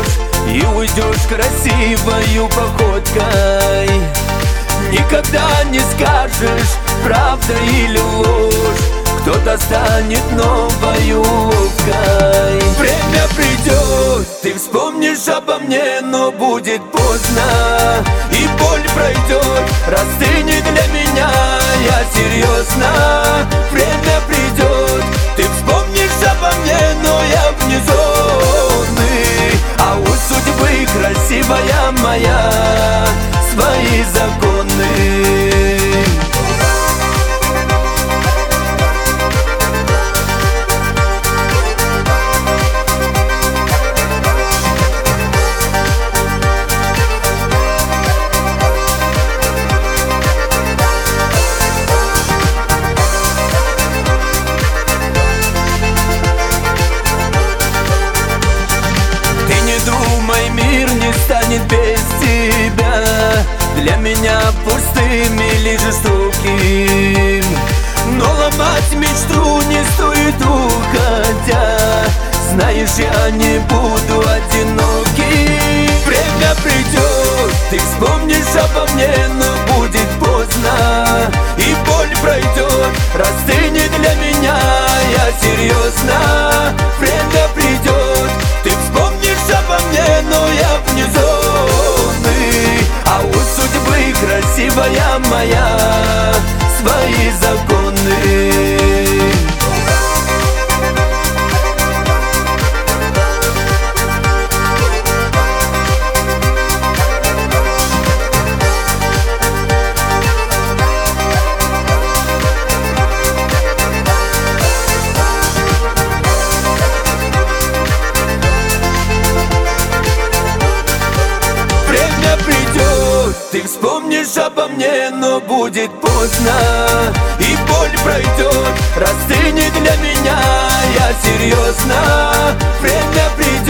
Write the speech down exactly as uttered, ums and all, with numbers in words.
и уйдешь красивою походкой. Никогда не скажешь, правда или ложь, кто-то станет новой уловкой. Время придет, ты вспомнишь обо мне, но будет поздно, и боль пройдет, растынет для меня, я серьезно. Время придет, ты вспомнишь обо мне, но я вне зоны, а у судьбы красивая моя свои законы. Думай, мир не станет без тебя, для меня пустым или жестоким. Но ломать мечту не стоит, уходя, знаешь, я не буду одиноким. Время придет, ты вспомнишь обо мне, но будет поздно, и боль пройдет, растынет для меня, я серьезно. Время придет, ты вспомнишь обо мне, но я вне зоны, а у судьбы красивая моя свои законы. Ты вспомнишь обо мне, но будет поздно, и боль пройдет, растынет для меня, я серьезно. Время придет.